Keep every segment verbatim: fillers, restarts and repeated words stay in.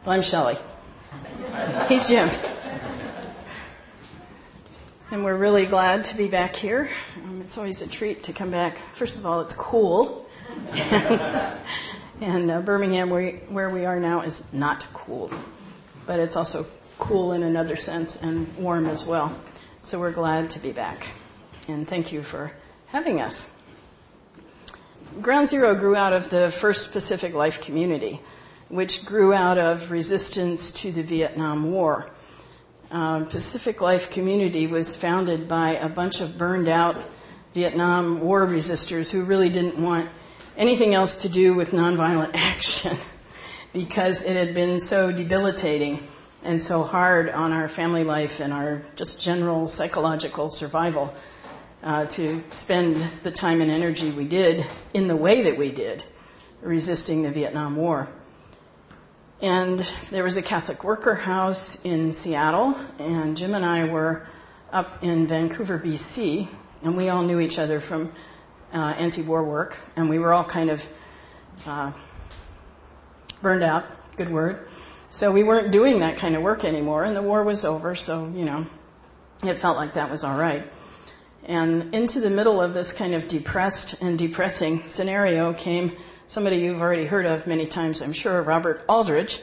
Well, I'm Shelley. He's Jim. And we're really glad to be back here. Um, it's always a treat to come back. First of all, it's cool. and uh, Birmingham, where, where we are now, is not cool. But it's also cool in another sense and warm as well. So we're glad to be back. And thank you for having us. Ground Zero grew out of the First Pacific Life Community, which grew out of resistance to the Vietnam War. Uh, Pacific Life Community was founded by a bunch of burned out Vietnam War resistors who really didn't want anything else to do with nonviolent action because it had been so debilitating and so hard on our family life and our just general psychological survival uh, to spend the time and energy we did in the way that we did, resisting the Vietnam War. And there was a Catholic worker house in Seattle, and Jim and I were up in Vancouver, B C, and we all knew each other from uh, anti-war work, and we were all kind of uh, burned out, good word. So we weren't doing that kind of work anymore, and the war was over, so, you know, it felt like that was all right. And into the middle of this kind of depressed and depressing scenario came somebody you've already heard of many times, I'm sure, Robert Aldrich,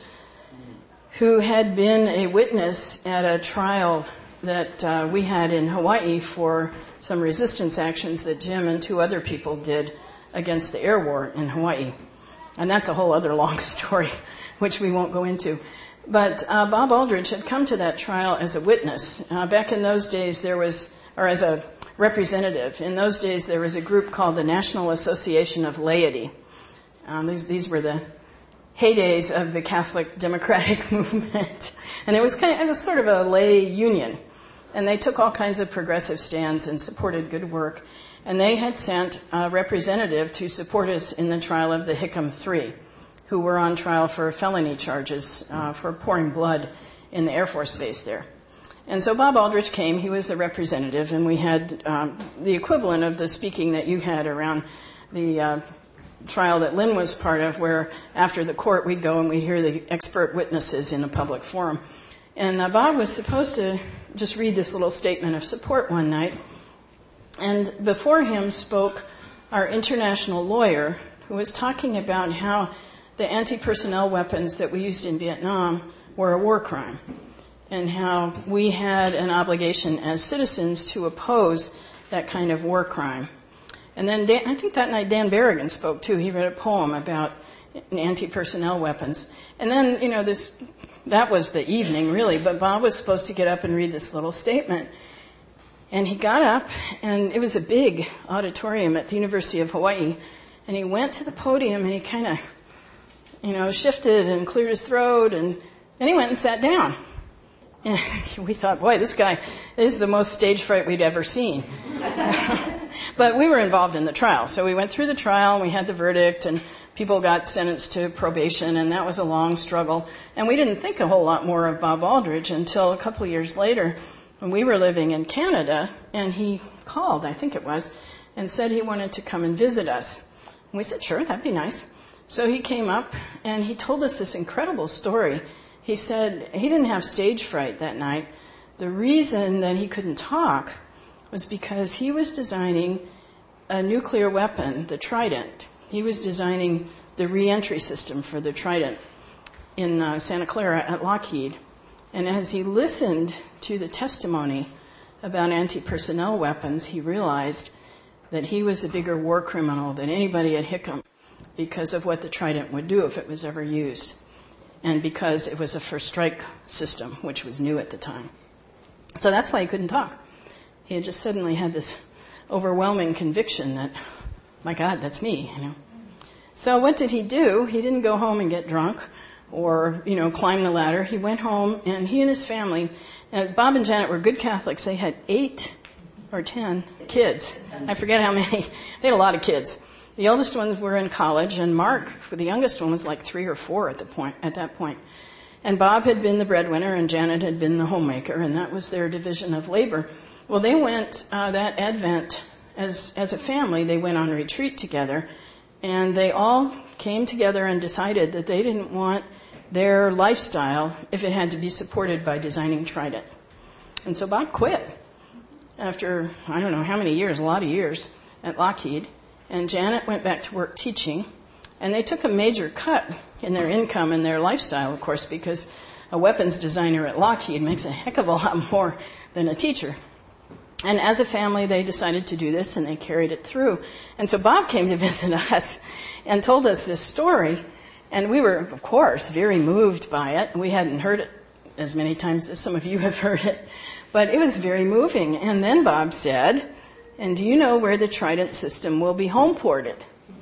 who had been a witness at a trial that uh, we had in Hawaii for some resistance actions that Jim and two other people did against the air war in Hawaii. And that's a whole other long story, which we won't go into. But uh, Bob Aldrich had come to that trial as a witness. Uh, back in those days, there was, or as a representative, in those days there was a group called the National Association of Laity. Um, these, these were the heydays of the Catholic Democratic movement. And it was kind of, it was sort of a lay union. And they took all kinds of progressive stands and supported good work. And they had sent a representative to support us in the trial of the Hickam Three, who were on trial for felony charges uh, for pouring blood in the Air Force Base there. And so Bob Aldrich came, he was the representative, and we had um, the equivalent of the speaking that you had around the uh, trial that Lynn was part of, where after the court we'd go and we'd hear the expert witnesses in a public forum. And uh, Bob was supposed to just read this little statement of support one night. And before him spoke our international lawyer, who was talking about how the anti-personnel weapons that we used in Vietnam were a war crime, and how we had an obligation as citizens to oppose that kind of war crime. And then Dan, I think that night Dan Berrigan spoke too. He read a poem about anti-personnel weapons. And then, you know, this, that was the evening really, but Bob was supposed to get up and read this little statement. And he got up, and it was a big auditorium at the University of Hawaii, and he went to the podium and he kind of, you know, shifted and cleared his throat, and then he went and sat down. And we thought, boy, this guy is the most stage fright we'd ever seen. But we were involved in the trial. So we went through the trial, and we had the verdict, and people got sentenced to probation, and that was a long struggle. And we didn't think a whole lot more of Bob Aldrich until a couple of years later when we were living in Canada, and he called, I think it was, and said he wanted to come and visit us. And we said, sure, that'd be nice. So he came up, and he told us this incredible story. He said he didn't have stage fright that night. The reason that he couldn't talk was because he was designing a nuclear weapon, the Trident. He was designing the re-entry system for the Trident in uh, Santa Clara at Lockheed. And as he listened to the testimony about anti-personnel weapons, he realized that he was a bigger war criminal than anybody at Hickam because of what the Trident would do if it was ever used, and because it was a first strike system, which was new at the time. So that's why he couldn't talk. He had just suddenly had this overwhelming conviction that, my God, that's me, you know. So what did he do? He didn't go home and get drunk or, you know, climb the ladder. He went home, and he and his family, and Bob and Janet were good Catholics. They had eight or ten kids. I forget how many. They had a lot of kids. The oldest ones were in college, and Mark, the youngest one, was like three or four at the point, at that point. And Bob had been the breadwinner, and Janet had been the homemaker, and that was their division of labor. Well, they went, uh, that Advent, as, as a family, they went on retreat together, and they all came together and decided that they didn't want their lifestyle if it had to be supported by designing Trident. And so Bob quit after, I don't know how many years, a lot of years at Lockheed. And Janet went back to work teaching. And they took a major cut in their income and their lifestyle, of course, because a weapons designer at Lockheed makes a heck of a lot more than a teacher. And as a family, they decided to do this, and they carried it through. And so Bob came to visit us and told us this story. And we were, of course, very moved by it. We hadn't heard it as many times as some of you have heard it. But it was very moving. And then Bob said, and do you know where the Trident system will be home ported?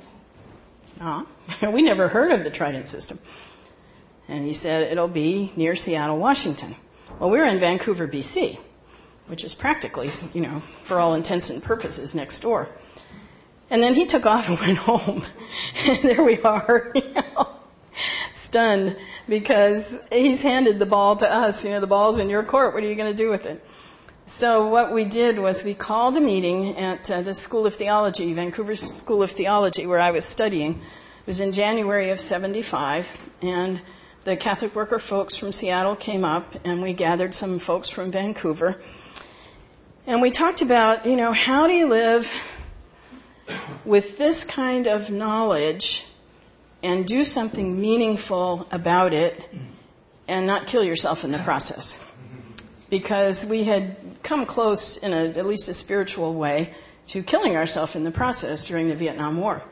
Uh, we never heard of the Trident system. And he said it'll be near Seattle, Washington. Well, we're in Vancouver, B C, which is practically, you know, for all intents and purposes, next door. And then he took off and went home. And there we are, you know, stunned, because he's handed the ball to us. You know, the ball's in your court. What are you going to do with it? So what we did was we called a meeting at uh, the School of Theology, Vancouver School of Theology, where I was studying. It was in January of seventy-five, and the Catholic worker folks from Seattle came up, and we gathered some folks from Vancouver. And we talked about, you know, how do you live with this kind of knowledge and do something meaningful about it and not kill yourself in the process? Because we had come close in a, at least a spiritual way to killing ourselves in the process during the Vietnam War.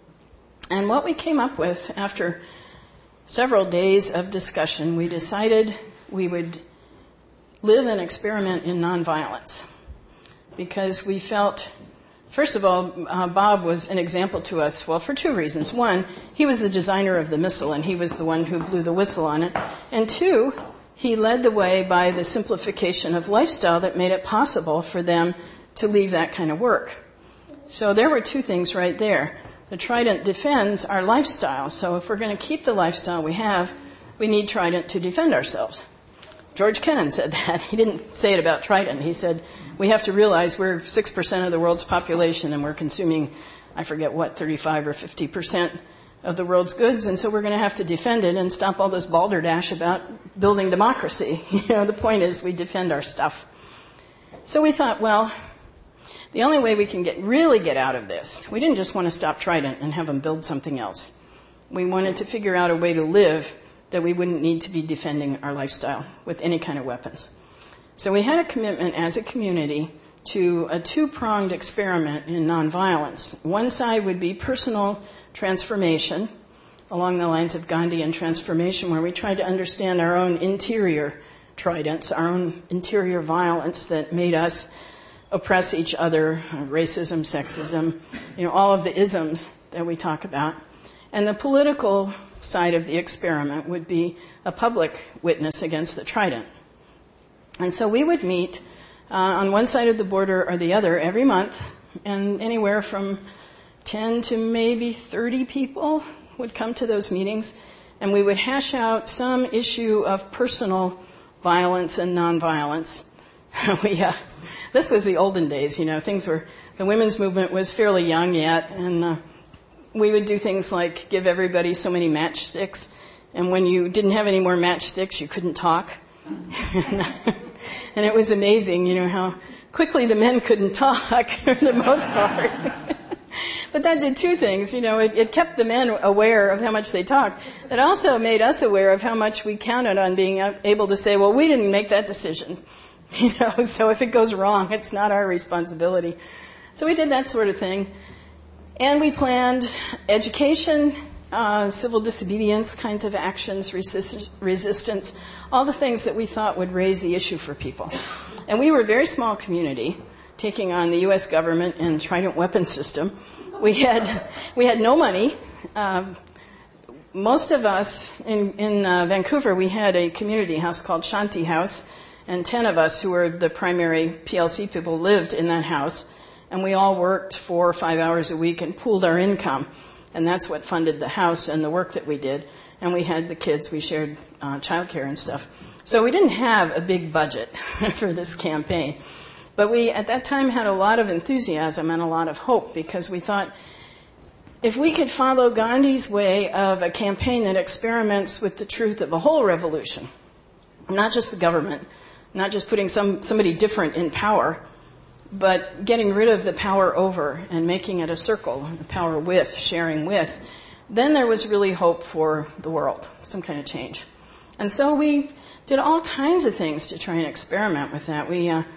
And what we came up with after several days of discussion, we decided we would live an experiment in nonviolence. Because we felt, first of all, uh, Bob was an example to us, well, for two reasons. One, he was the designer of the missile, and he was the one who blew the whistle on it. And two, he led the way by the simplification of lifestyle that made it possible for them to leave that kind of work. So there were two things right there. The Trident defends our lifestyle. So if we're going to keep the lifestyle we have, we need Trident to defend ourselves. George Kennan said that. He didn't say it about Trident. He said, we have to realize we're six percent of the world's population and we're consuming, I forget what, thirty-five or fifty percent of the world's goods, and so we're going to have to defend it and stop all this balderdash about building democracy. You know, the point is we defend our stuff. So we thought, well, the only way we can get really get out of this, we didn't just want to stop Trident and have them build something else. We wanted to figure out a way to live that we wouldn't need to be defending our lifestyle with any kind of weapons. So we had a commitment as a community to a two-pronged experiment in nonviolence. One side would be personal transformation along the lines of Gandhian transformation, where we tried to understand our own interior tridents, our own interior violence that made us oppress each other, racism, sexism, you know, all of the isms that we talk about. And the political side of the experiment would be a public witness against the Trident. And so we would meet uh, on one side of the border or the other every month, and anywhere from ten to maybe thirty people would come to those meetings, and we would hash out some issue of personal violence and nonviolence. we, uh, this was the olden days, you know, things were, the women's movement was fairly young yet, and uh, we would do things like give everybody so many matchsticks, and when you didn't have any more matchsticks, you couldn't talk. And it was amazing, you know, how quickly the men couldn't talk for the most part. But that did two things. You know, it, it kept the men aware of how much they talked. It also made us aware of how much we counted on being able to say, well, we didn't make that decision. You know, so if it goes wrong, it's not our responsibility. So we did that sort of thing. And we planned education, uh, civil disobedience kinds of actions, resist- resistance, all the things that we thought would raise the issue for people. And we were a very small community, taking on the U S government and Trident weapon system. We had we had no money. Um, most of us in, in uh, Vancouver, we had a community house called Shanti House, and ten of us who were the primary P L C people lived in that house. And we all worked four or five hours a week and pooled our income. And that's what funded the house and the work that we did. And we had the kids, we shared uh, childcare and stuff. So we didn't have a big budget for this campaign. But we, at that time, had a lot of enthusiasm and a lot of hope, because we thought if we could follow Gandhi's way of a campaign that experiments with the truth of a whole revolution, not just the government, not just putting some somebody different in power, but getting rid of the power over and making it a circle, the power with, sharing with, then there was really hope for the world, some kind of change. And so we did all kinds of things to try and experiment with that. We uh,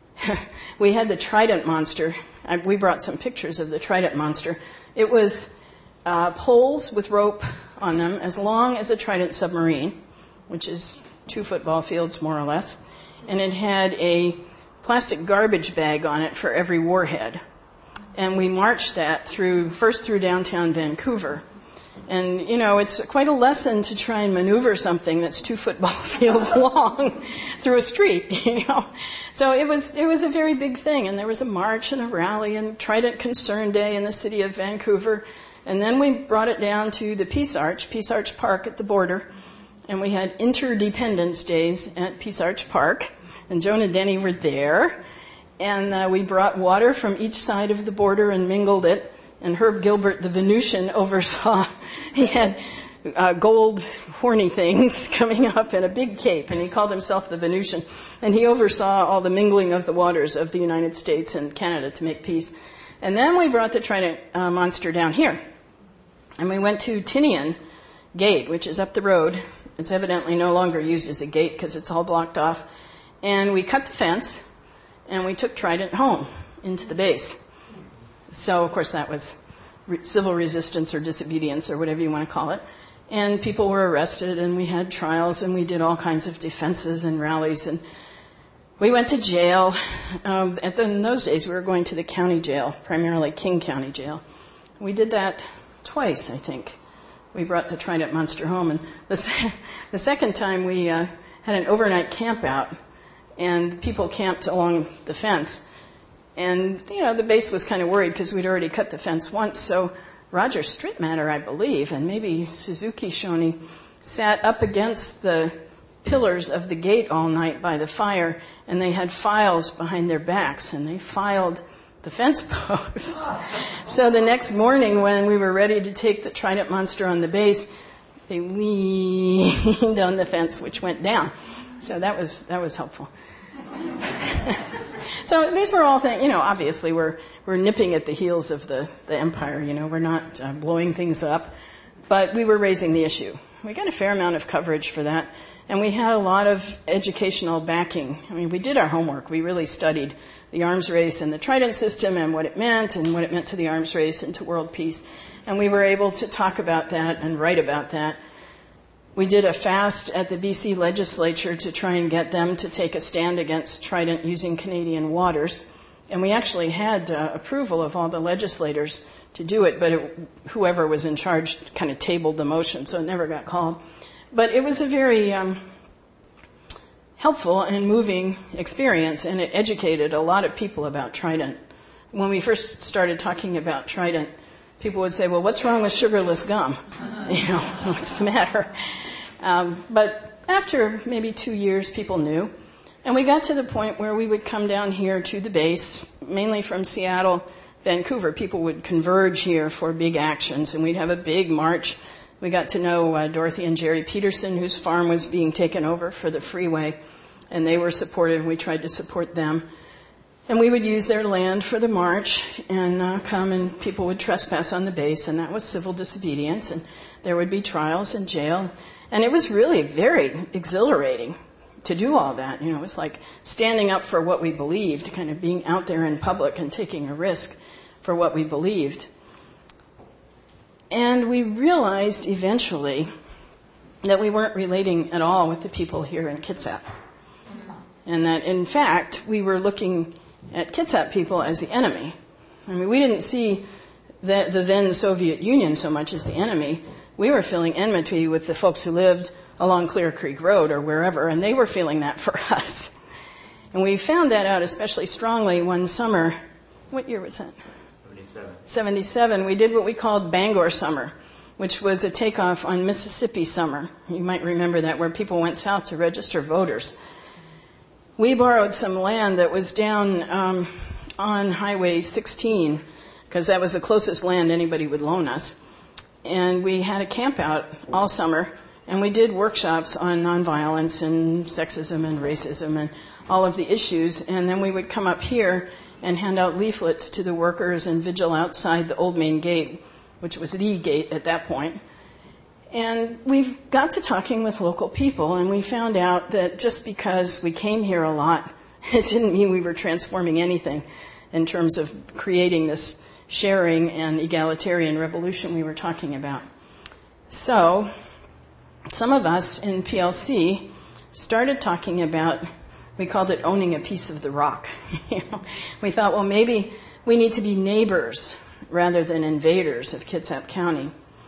we had the Trident monster. I, we brought some pictures of the Trident monster. It was uh, poles with rope on them as long as a Trident submarine, which is two football fields more or less. And it had a plastic garbage bag on it for every warhead. And we marched that through, first through downtown Vancouver. And, you know, it's quite a lesson to try and maneuver something that's two football fields long through a street, you know. So it was, it was a very big thing. And there was a march and a rally and Trident Concern Day in the city of Vancouver. And then we brought it down to the Peace Arch, Peace Arch Park at the border. And we had Interdependence Days at Peace Arch Park. And Joan and Denny were there. And uh, we brought water from each side of the border and mingled it. And Herb Gilbert, the Venusian, oversaw, he had uh, gold horny things coming up in a big cape, and he called himself the Venusian. And he oversaw all the mingling of the waters of the United States and Canada to make peace. And then we brought the Trident uh, monster down here. And we went to Tinian Gate, which is up the road. It's evidently no longer used as a gate because it's all blocked off. And we cut the fence, and we took Trident home into the base. So, of course, that was re- civil resistance or disobedience or whatever you want to call it. And people were arrested, and we had trials, and we did all kinds of defenses and rallies. And we went to jail. Um, at the, in those days, we were going to the county jail, primarily King County Jail. We did that twice, I think. We brought the Trident monster home. And the, se- the second time, we uh, had an overnight camp out, and people camped along the fence. And, you know, the base was kind of worried because we'd already cut the fence once. So Roger Strittmatter, I believe, and maybe Suzuki Shoney, sat up against the pillars of the gate all night by the fire, and they had files behind their backs, and they filed the fence posts. So the next morning when we were ready to take the Trident monster on the base, they leaned on the fence, which went down. So that was that was helpful. So these were all things, you know, obviously we're we're nipping at the heels of the, the empire, you know, we're not uh, blowing things up, but we were raising the issue. We got a fair amount of coverage for that, and we had a lot of educational backing. I mean, we did our homework. We really studied the arms race and the Trident system and what it meant and what it meant to the arms race and to world peace, and we were able to talk about that and write about that. We did a fast at the B C legislature to try and get them to take a stand against Trident using Canadian waters. And we actually had uh, approval of all the legislators to do it, but it, whoever was in charge kind of tabled the motion, so it never got called. But it was a very um, helpful and moving experience, and it educated a lot of people about Trident. When we first started talking about Trident, people would say, well, what's wrong with sugarless gum? You know, what's the matter? Um, but after maybe two years, people knew. And we got to the point where we would come down here to the base, mainly from Seattle, Vancouver. People would converge here for big actions, and we'd have a big march. We got to know uh, Dorothy and Jerry Peterson, whose farm was being taken over for the freeway, and they were supportive. We tried to support them. And we would use their land for the march and uh, come, and people would trespass on the base, and that was civil disobedience, and there would be trials and jail. And it was really very exhilarating to do all that. You know, it was like standing up for what we believed, kind of being out there in public and taking a risk for what we believed. And we realized eventually that we weren't relating at all with the people here in Kitsap. And that, in fact, we were looking at Kitsap people as the enemy. I mean, we didn't see the, the then Soviet Union so much as the enemy. We were feeling enmity with the folks who lived along Clear Creek Road or wherever, and they were feeling that for us. And we found that out especially strongly one summer. What year was that? seventy-seven. seventy-seven. We did what we called Bangor Summer, which was a takeoff on Mississippi Summer. You might remember that, where people went south to register voters. We borrowed some land that was down um, on Highway sixteen because that was the closest land anybody would loan us. And we had a camp out all summer, and we did workshops on nonviolence and sexism and racism and all of the issues. And then we would come up here and hand out leaflets to the workers and vigil outside the old main gate, which was the gate at that point. And we got to talking with local people, and we found out that just because we came here a lot, it didn't mean we were transforming anything in terms of creating this sharing and egalitarian revolution we were talking about. So some of us in P L C started talking about, we called it owning a piece of the rock. You know, we thought, well, maybe we need to be neighbors rather than invaders of Kitsap County.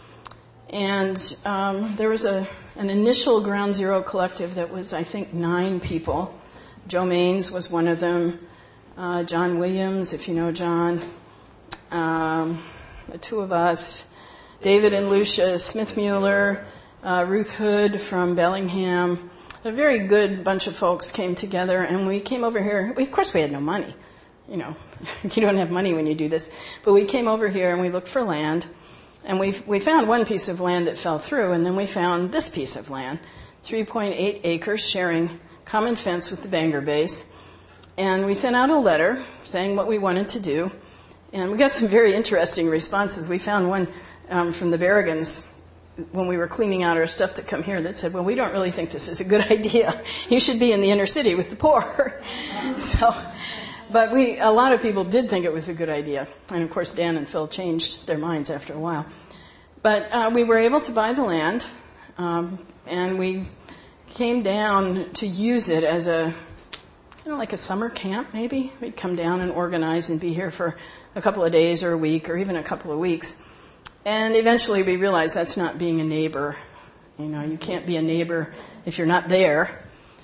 And um, there was a an initial Ground Zero collective that was, I think, nine people. Joe Maines was one of them. Uh, John Williams, if you know John. Um, the two of us. David and Lucia Smith-Mueller. Uh, Ruth Hood from Bellingham. A very good bunch of folks came together, and we came over here. We, of course, we had no money. You know, you don't have money when you do this. But we came over here, and we looked for land. And we we found one piece of land that fell through, and then we found this piece of land, three point eight acres, sharing common fence with the Bangor base. And we sent out a letter saying what we wanted to do. And we got some very interesting responses. We found one um, from the Berrigans when we were cleaning out our stuff to come here that said, well, we don't really think this is a good idea. You should be in the inner city with the poor. so, but we, a lot of people did think it was a good idea. And of course, Dan and Phil changed their minds after a while. But uh, we were able to buy the land, um, and we came down to use it as a, kind of like a summer camp, maybe. We'd come down and organize and be here for a couple of days or a week or even a couple of weeks. And eventually we realized that's not being a neighbor. You know, you can't be a neighbor if you're not there.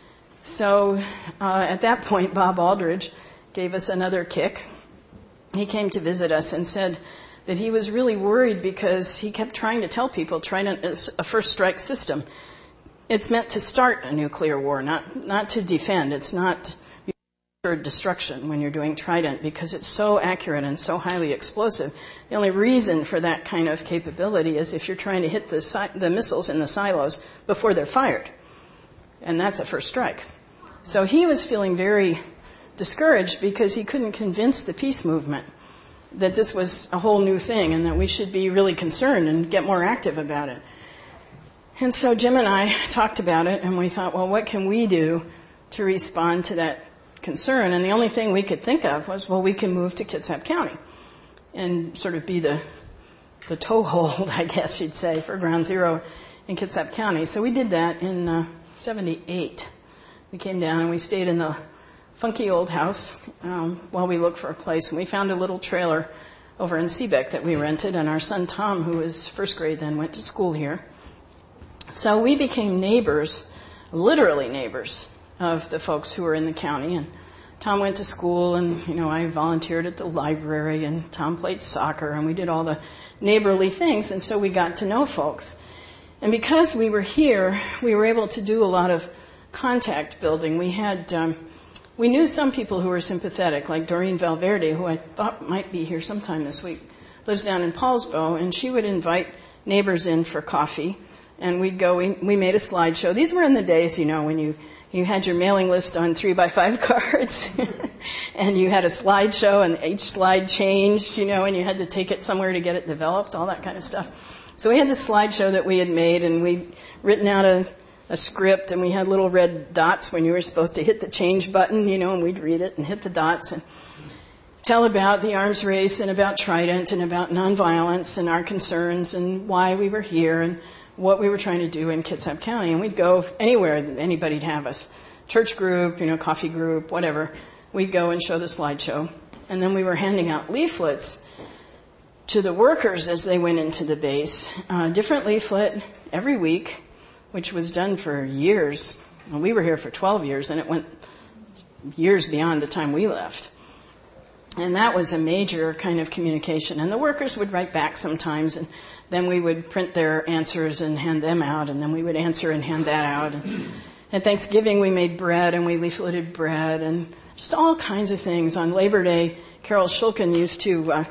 So uh, at that point, Bob Aldridge gave us another kick. He came to visit us and said that he was really worried because he kept trying to tell people Trident is a first strike system. It's meant to start a nuclear war, not not to defend. It's not for destruction when you're doing Trident because it's so accurate and so highly explosive. The only reason for that kind of capability is if you're trying to hit the, si- the missiles in the silos before they're fired. And that's a first strike. So he was feeling very discouraged because he couldn't convince the peace movement that this was a whole new thing and that we should be really concerned and get more active about it. And so Jim and I talked about it, and we thought, well, what can we do to respond to that concern? And the only thing we could think of was, well, we can move to Kitsap County and sort of be the the toehold, I guess you'd say, for Ground Zero in Kitsap County. So we did that in uh, seventy-eight. We came down and we stayed in the funky old house um, while we looked for a place. And we found a little trailer over in Seebeck that we rented, and our son Tom, who was first grade then, went to school here. So we became neighbors, literally neighbors, of the folks who were in the county. And Tom went to school, and, you know, I volunteered at the library, and Tom played soccer, and we did all the neighborly things, and so we got to know folks. And because we were here, we were able to do a lot of contact building. We had, um, we knew some people who were sympathetic, like Doreen Valverde, who I thought might be here sometime this week, lives down in Paulsbo, and she would invite neighbors in for coffee, and we'd go, we, we made a slideshow. These were in the days, you know, when you You had your mailing list on three by five cards, and you had a slideshow, and each slide changed, you know, and you had to take it somewhere to get it developed, all that kind of stuff. So we had this slideshow that we had made, and we'd written out a, a script, and we had little red dots when you were supposed to hit the change button, you know, and we'd read it and hit the dots and tell about the arms race and about Trident and about nonviolence and our concerns and why we were here and what we were trying to do in Kitsap County. And we'd go anywhere that anybody'd have us. Church group, you know, coffee group, whatever. We'd go and show the slideshow. And then we were handing out leaflets to the workers as they went into the base. Uh, different leaflet every week, which was done for years. Well, we were here for twelve years, and it went years beyond the time we left. And that was a major kind of communication. And the workers would write back sometimes, and then we would print their answers and hand them out, and then we would answer and hand that out. And at Thanksgiving, we made bread, and we leafleted bread, and just all kinds of things. On Labor Day, Carol Shulkin used to uh,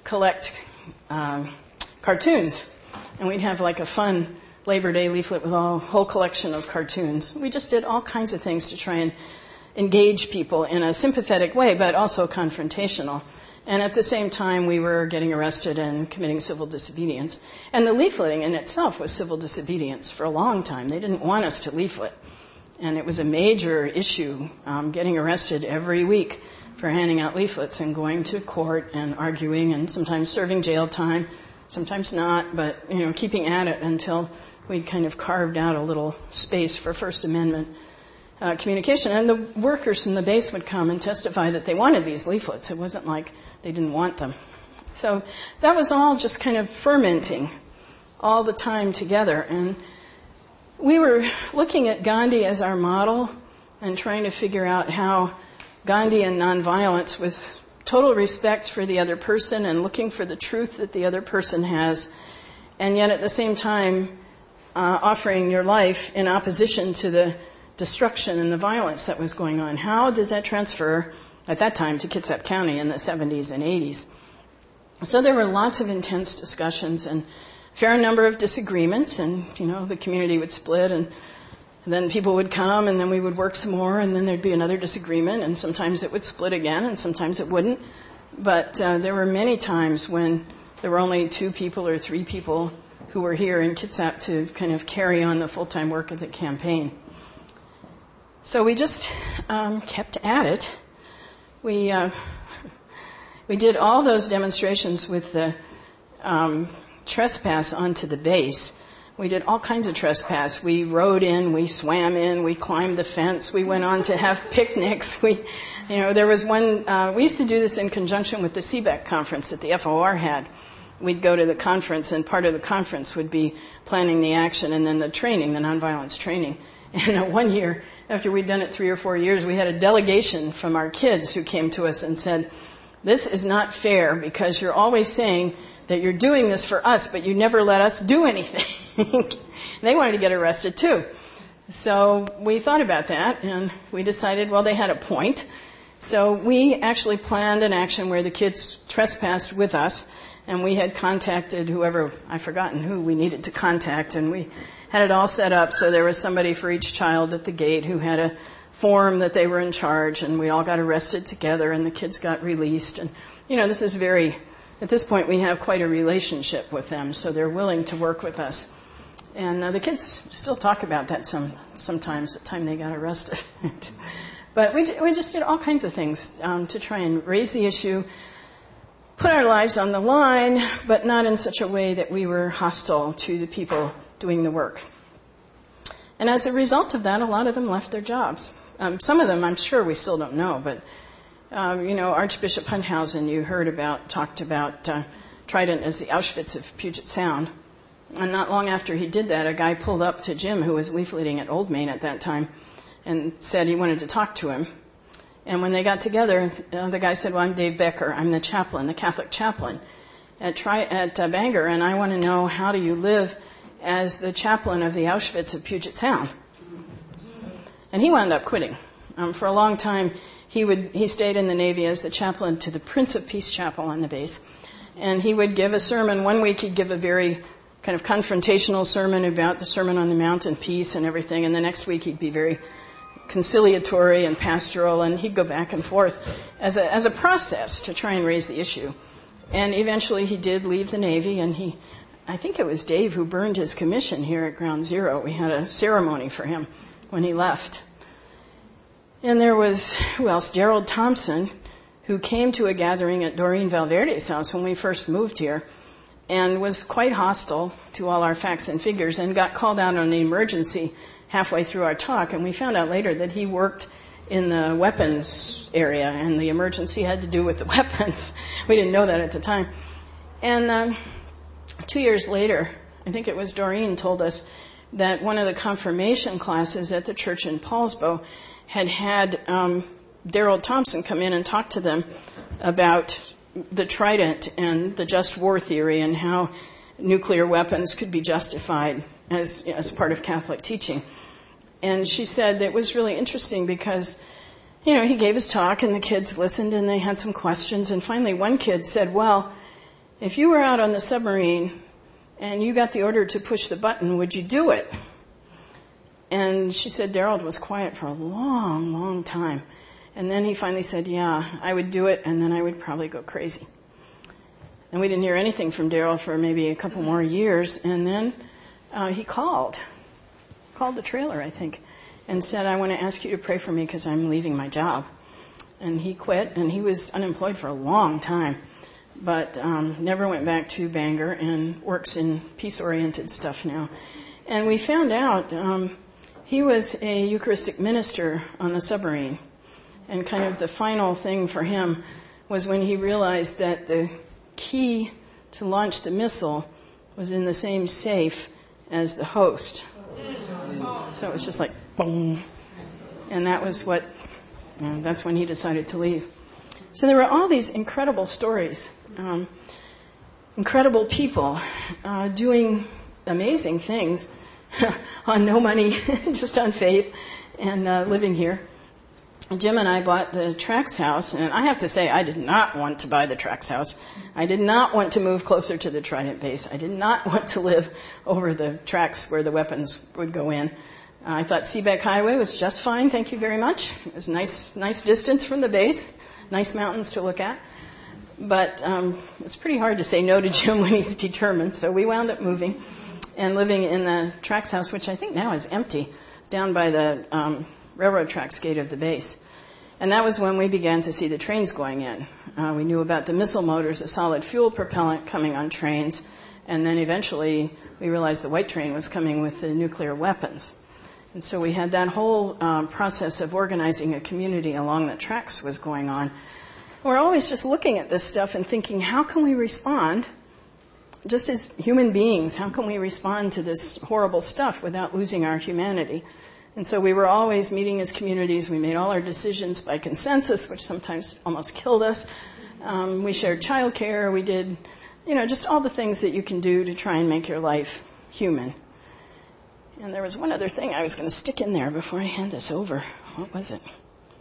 collect um, cartoons, and we'd have like a fun Labor Day leaflet with a whole collection of cartoons. We just did all kinds of things to try and engage people in a sympathetic way, but also confrontational. And at the same time, we were getting arrested and committing civil disobedience. And the leafleting in itself was civil disobedience for a long time. They didn't want us to leaflet. And it was a major issue, um, getting arrested every week for handing out leaflets and going to court and arguing and sometimes serving jail time, sometimes not, but, you know, keeping at it until we kind of carved out a little space for First Amendment uh, communication. And the workers from the base would come and testify that they wanted these leaflets. It wasn't like they didn't want them. So that was all just kind of fermenting all the time together. And we were looking at Gandhi as our model and trying to figure out how Gandhian nonviolence with total respect for the other person and looking for the truth that the other person has, and yet at the same time uh, offering your life in opposition to the destruction and the violence that was going on. How does that transfer at that time to Kitsap County in the seventies and eighties? So there were lots of intense discussions and a fair number of disagreements, and, you know, the community would split, and, and then people would come, and then we would work some more, and then there'd be another disagreement, and sometimes it would split again, and sometimes it wouldn't. But uh, there were many times when there were only two people or three people who were here in Kitsap to kind of carry on the full-time work of the campaign. So we just um, kept at it. We uh, we did all those demonstrations with the um, trespass onto the base. We did all kinds of trespass. We rode in, we swam in, we climbed the fence, we went on to have picnics. We, you know, there was one, uh, we used to do this in conjunction with the C B E C conference that the F O R had. We'd go to the conference, and part of the conference would be planning the action and then the training, the nonviolence training. And uh, one year, after we'd done it three or four years, we had a delegation from our kids who came to us and said, "This is not fair because you're always saying that you're doing this for us, but you never let us do anything." They wanted to get arrested too. So we thought about that, and we decided, well, they had a point. So we actually planned an action where the kids trespassed with us, and we had contacted whoever, I've forgotten who we needed to contact, and we had it all set up so there was somebody for each child at the gate who had a form that they were in charge, and we all got arrested together, and the kids got released. And, you know, this is very, at this point we have quite a relationship with them, so they're willing to work with us. And uh, the kids still talk about that some sometimes, the time they got arrested. But we we just did all kinds of things um, to try and raise the issue, put our lives on the line, but not in such a way that we were hostile to the people doing the work. And as a result of that, a lot of them left their jobs. Um, some of them, I'm sure we still don't know, but, um, you know, Archbishop Hunthausen, you heard about, talked about uh, Trident as the Auschwitz of Puget Sound. And not long after he did that, a guy pulled up to Jim, who was leafleting at Old Main at that time, and said he wanted to talk to him. And when they got together, uh, the guy said, "Well, I'm Dave Becker. I'm the chaplain, the Catholic chaplain at, Tri- at uh, Bangor, and I want to know, how do you live as the chaplain of the Auschwitz of Puget Sound?" And he wound up quitting. Um, for a long time, he would he stayed in the Navy as the chaplain to the Prince of Peace Chapel on the base. And he would give a sermon. One week he'd give a very kind of confrontational sermon about the Sermon on the Mount and peace and everything, and the next week he'd be very conciliatory and pastoral, and he'd go back and forth as a as a process to try and raise the issue. And eventually he did leave the Navy, and he, I think it was Dave who burned his commission here at Ground Zero. We had a ceremony for him when he left. And there was, who else? Gerald Thompson, who came to a gathering at Doreen Valverde's house when we first moved here, and was quite hostile to all our facts and figures, and got called out on an emergency halfway through our talk. And we found out later that he worked in the weapons area, and the emergency had to do with the weapons. We didn't know that at the time. And um, two years later, I think it was Doreen told us that one of the confirmation classes at the church in Paulsbo had had um, Darrell Thompson come in and talk to them about the Trident and the just war theory and how nuclear weapons could be justified as as part of Catholic teaching. And she said it was really interesting because, you know, he gave his talk and the kids listened and they had some questions. And finally one kid said, "Well, if you were out on the submarine and you got the order to push the button, would you do it? And she said Daryl was quiet for a long, long time. And then he finally said, yeah, I would do it, and then I would probably go crazy. And we didn't hear anything from Daryl for maybe a couple more years. And then uh, he called, called the trailer, I think, and said, I want to ask you to pray for me because I'm leaving my job. And he quit, and he was unemployed for a long time, but um, never went back to Bangor and works in peace-oriented stuff now. And we found out um, he was a Eucharistic minister on the submarine. And kind of the final thing for him was when he realized that the key to launch the missile was in the same safe as the host. So it was just like, boom. And that was what, you know, that's when he decided to leave. So there were all these incredible stories, um, incredible people uh, doing amazing things on no money, just on faith, and uh, living here. Jim and I bought the Trax house, and I have to say I did not want to buy the Trax house. I did not want to move closer to the Trident base. I did not want to live over the tracks where the weapons would go in. Uh, I thought Seebeck Highway was just fine, thank you very much. It was nice, nice distance from the base, nice mountains to look at. But um, it's pretty hard to say no to Jim when he's determined, so we wound up moving and living in the Trax house, which I think now is empty, down by the um, railroad tracks gate of the base. And that was when we began to see the trains going in. Uh, we knew about the missile motors, a solid fuel propellant coming on trains, and then eventually we realized the white train was coming with the nuclear weapons. And so we had that whole uh, process of organizing a community along the tracks was going on. We're always just looking at this stuff and thinking, how can we respond, just as human beings, how can we respond to this horrible stuff without losing our humanity? And so we were always meeting as communities. We made all our decisions by consensus, which sometimes almost killed us. Um, we shared childcare. We did, you know, just all the things that you can do to try and make your life human. And there was one other thing I was going to stick in there before I hand this over. What was it?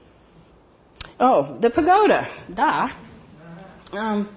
Oh, the pagoda. Da. Um,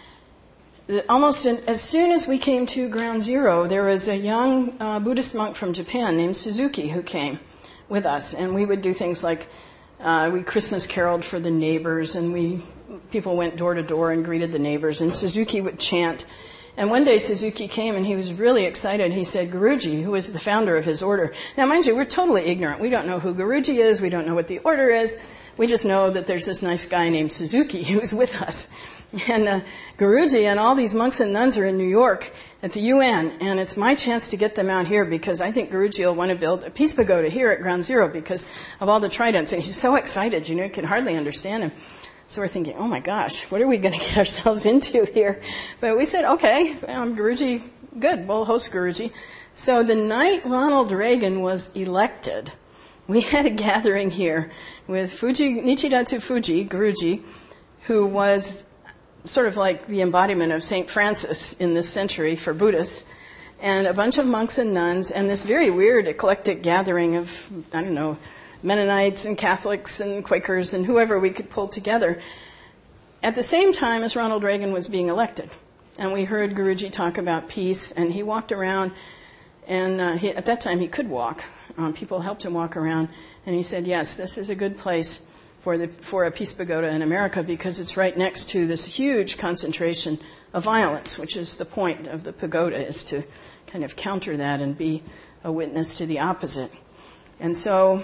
almost in, as soon as we came to Ground Zero, there was a young uh, Buddhist monk from Japan named Suzuki who came with us. And we would do things like uh, we Christmas caroled for the neighbors, and we people went door to door and greeted the neighbors. And Suzuki would chant. And one day Suzuki came and he was really excited. He said, Guruji, who was the founder of his order. Now, mind you, we're totally ignorant. We don't know who Guruji is. We don't know what the order is. We just know that there's this nice guy named Suzuki who's with us. And uh, Guruji and all these monks and nuns are in New York at the U N. And it's my chance to get them out here because I think Guruji will want to build a peace pagoda here at Ground Zero because of all the tridents. And he's so excited, you know, you can hardly understand him. So we're thinking, oh my gosh, what are we going to get ourselves into here? But we said, okay, um, Guruji, good, we'll host Guruji. So the night Ronald Reagan was elected, we had a gathering here with Fuji, Nichidatsu Fuji, Guruji, who was sort of like the embodiment of Saint Francis in this century for Buddhists, and a bunch of monks and nuns, and this very weird eclectic gathering of, I don't know, Mennonites and Catholics and Quakers and whoever we could pull together at the same time as Ronald Reagan was being elected. And we heard Guruji talk about peace, and he walked around, and uh, he, at that time he could walk. Um, people helped him walk around, and he said, yes, this is a good place for the for a peace pagoda in America because it's right next to this huge concentration of violence, which is the point of the pagoda, is to kind of counter that and be a witness to the opposite. And so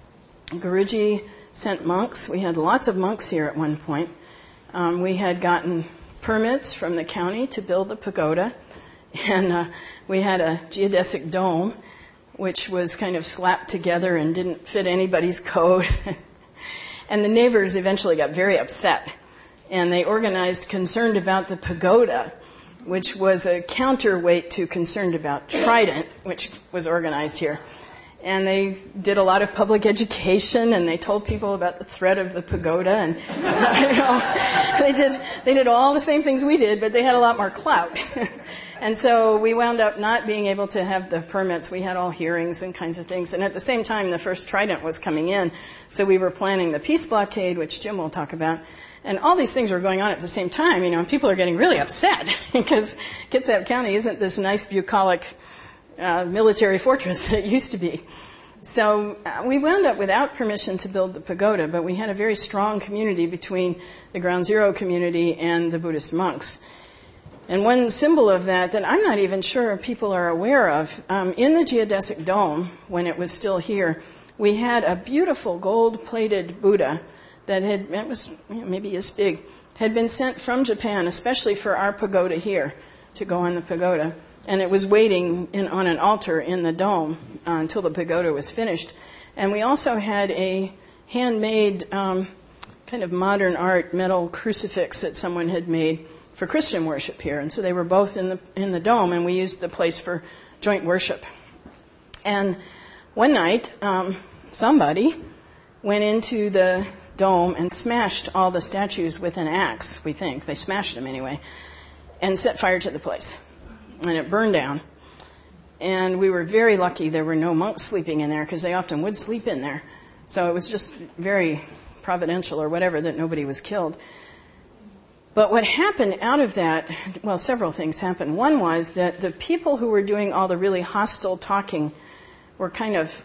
Guruji sent monks. We had lots of monks here at one point. Um, we had gotten permits from the county to build a pagoda, and uh, we had a geodesic dome, which was kind of slapped together and didn't fit anybody's code. And the neighbors eventually got very upset, and they organized Concerned About the Pagoda, which was a counterweight to Concerned About Trident, which was organized here. And they did a lot of public education, and they told people about the threat of the pagoda, and you know, they did they did all the same things we did, but they had a lot more clout. And so we wound up not being able to have the permits. We had all hearings and kinds of things. And at the same time, the first Trident was coming in, so we were planning the peace blockade, which Jim will talk about. And all these things were going on at the same time, you know, and people are getting really upset because Kitsap County isn't this nice, bucolic uh, military fortress that it used to be. So uh, we wound up without permission to build the pagoda, but we had a very strong community between the Ground Zero community and the Buddhist monks. And one symbol of that that I'm not even sure people are aware of, um, in the geodesic dome, when it was still here, we had a beautiful gold-plated Buddha that had, it was you know, maybe as big, had been sent from Japan, especially for our pagoda here, to go on the pagoda. And it was waiting in, on an altar in the dome uh, until the pagoda was finished. And we also had a handmade, um, kind of modern art metal crucifix that someone had made for Christian worship here. And so they were both in the in the dome, and we used the place for joint worship. And one night, um, somebody went into the dome and smashed all the statues with an axe, we think. They smashed them anyway, and set fire to the place. And it burned down. And we were very lucky there were no monks sleeping in there, because they often would sleep in there. So it was just very providential or whatever that nobody was killed. But what happened out of that, well, several things happened. One was that the people who were doing all the really hostile talking were kind of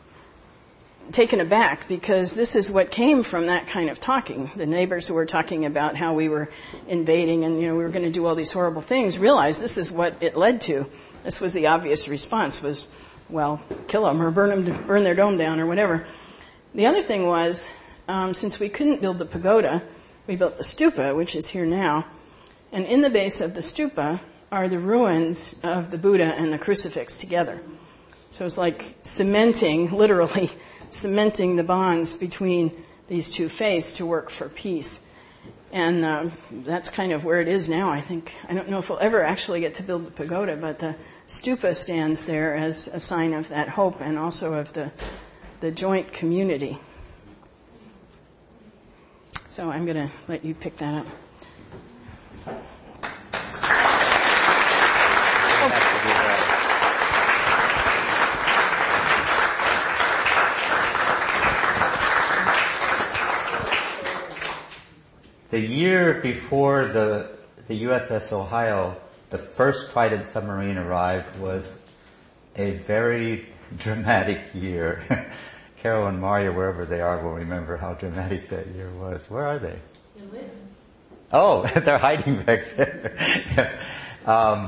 taken aback, because this is what came from that kind of talking. The neighbors who were talking about how we were invading and, you know, we were going to do all these horrible things realized this is what it led to. This was the obvious response was, well, kill them or burn them, burn their dome down or whatever. The other thing was, um, since we couldn't build the pagoda, we built the stupa, which is here now. And in the base of the stupa are the ruins of the Buddha and the crucifix together. So it's like cementing, literally cementing the bonds between these two faiths to work for peace. And uh, that's kind of where it is now, I think. I don't know if we'll ever actually get to build the pagoda, but the stupa stands there as a sign of that hope and also of the the joint community. So I'm going to let you pick that up. The year before the the U S S Ohio, the first Trident submarine arrived, was a very dramatic year. Carol and Maria, wherever they are, will remember how dramatic that year was. Where are they? In Lynn. Oh, they're hiding back there. um,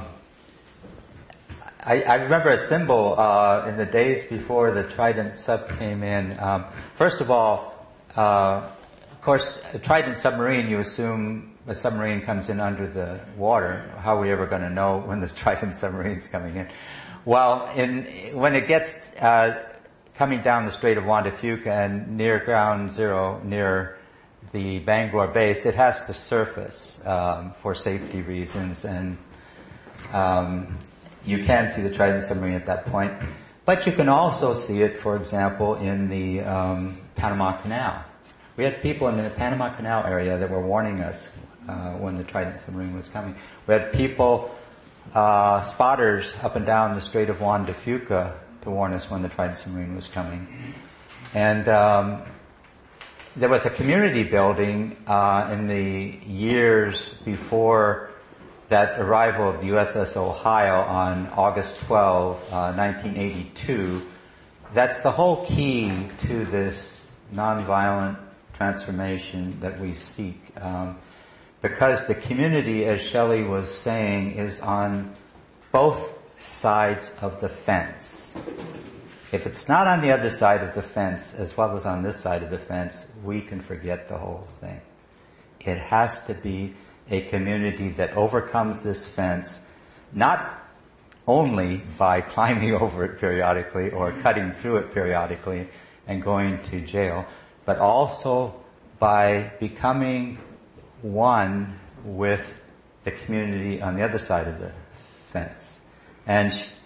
I, I remember a symbol uh, in the days before the Trident sub came in. Um, first of all, uh, of course, a Trident submarine, you assume a submarine comes in under the water. How are we ever going to know when the Trident submarine's coming in? Well, in, when it gets uh, coming down the Strait of Juan de Fuca and near Ground Zero, near the Bangor base, it has to surface um, for safety reasons, and um, you can see the Trident submarine at that point. But you can also see it, for example, in the um, Panama Canal. We had people in the Panama Canal area that were warning us uh, when the Trident submarine was coming. We had people, uh, spotters up and down the Strait of Juan de Fuca to warn us when the Trident submarine was coming. And um, there was a community building uh, in the years before that arrival of the U S S Ohio on August twelfth, uh, nineteen eighty-two. That's the whole key to this nonviolent transformation that we seek. Um, because the community, as Shelley was saying, is on both sides of the fence. If it's not on the other side of the fence as well as on this side of the fence, we can forget the whole thing. It has to be a community that overcomes this fence, not only by climbing over it periodically or cutting through it periodically and going to jail, but also by becoming one with the community on the other side of the fence. And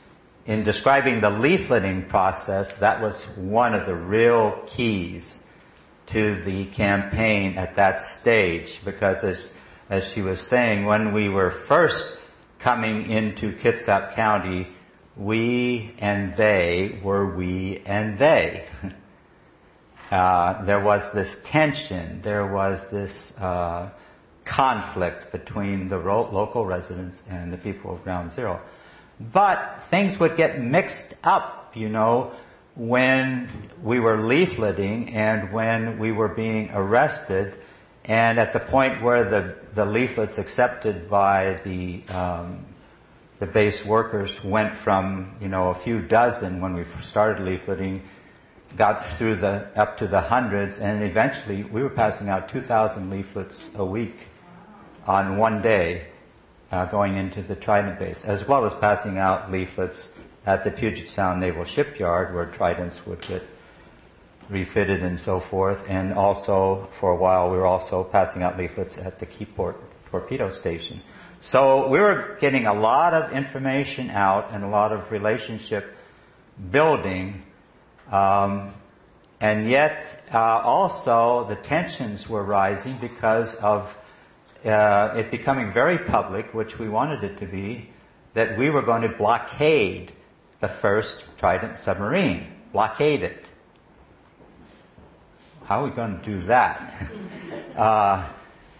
in describing the leafleting process, that was one of the real keys to the campaign at that stage, because as, as she was saying, when we were first coming into Kitsap County, we and they were we and they. Uh, there was this tension, there was this uh, conflict between the ro- local residents and the people of Ground Zero. But things would get mixed up, you know, when we were leafleting and when we were being arrested, and at the point where the, the leaflets accepted by the um, the base workers went from, you know, a few dozen when we started leafleting, got through the up to the hundreds, and eventually we were passing out two thousand leaflets a week on one day, uh, going into the Trident base, as well as passing out leaflets at the Puget Sound Naval Shipyard, where Tridents would get refitted and so forth. And also, for a while, we were also passing out leaflets at the Keyport Torpedo Station. So we were getting a lot of information out and a lot of relationship building. Um, and yet, uh, also, the tensions were rising because of uh, it becoming very public, which we wanted it to be, that we were going to blockade the first Trident submarine. Blockade it. How are we going to do that? uh,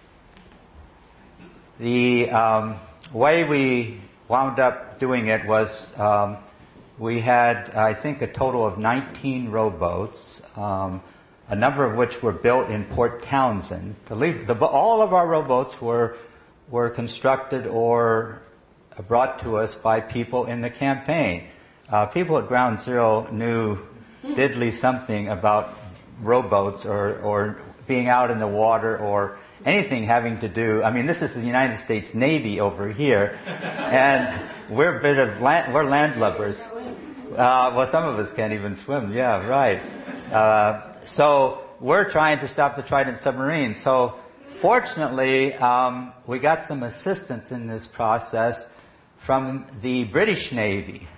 the um, way we wound up doing it was um, we had, I think, a total of nineteen rowboats, um, a number of which were built in Port Townsend. The, the, all of our rowboats were were constructed or brought to us by people in the campaign. Uh, people at Ground Zero knew diddly something about rowboats or, or being out in the water or anything having to do. I mean, this is the United States Navy over here, and we're a bit of land, we're landlubbers. Uh, well, some of us can't even swim. Yeah, right. Uh, so we're trying to stop the Trident submarine. So fortunately, um, we got some assistance in this process from the British Navy.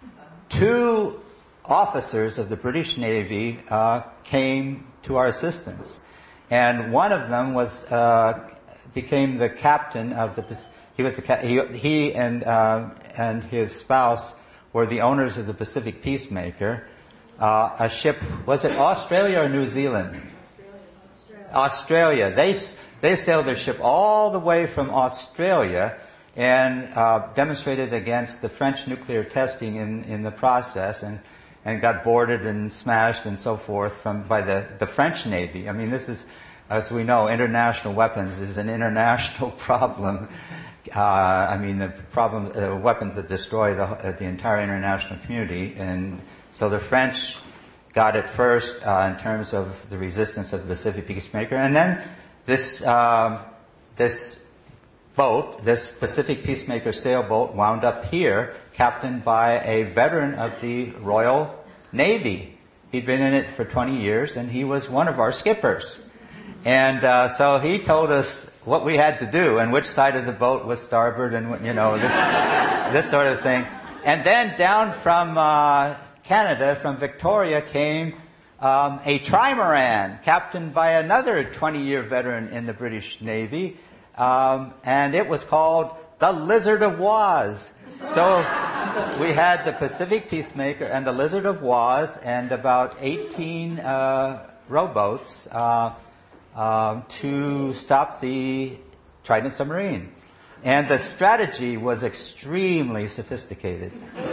Two officers of the British Navy uh, came to our assistance, and one of them was uh, became the captain of the. He was the he, he and uh, and his spouse were the owners of the Pacific Peacemaker, uh, a ship. Was it Australia or New Zealand? Australia. Australia. They they sailed their ship all the way from Australia and uh, demonstrated against the French nuclear testing in in the process, and. and got boarded and smashed and so forth from by the, the French Navy. I mean, this is, as we know, international weapons is an international problem. Uh, I mean, the problem, uh, weapons that destroy the, uh, the entire international community. And so the French got it first uh, in terms of the resistance of the Pacific Peacemaker. And then this uh, this boat, this Pacific Peacemaker sailboat, wound up here, captained by a veteran of the Royal Navy. He'd been in it for twenty years, and he was one of our skippers. And uh, so he told us what we had to do and which side of the boat was starboard, and you know this, this sort of thing. And then down from uh, Canada, from Victoria, came um, a trimaran, captained by another twenty-year veteran in the British Navy, um, and it was called the Lizard of Woz. So we had the Pacific Peacemaker and the Lizard of Woz and about eighteen uh, rowboats uh, uh, to stop the Trident submarine. And the strategy was extremely sophisticated.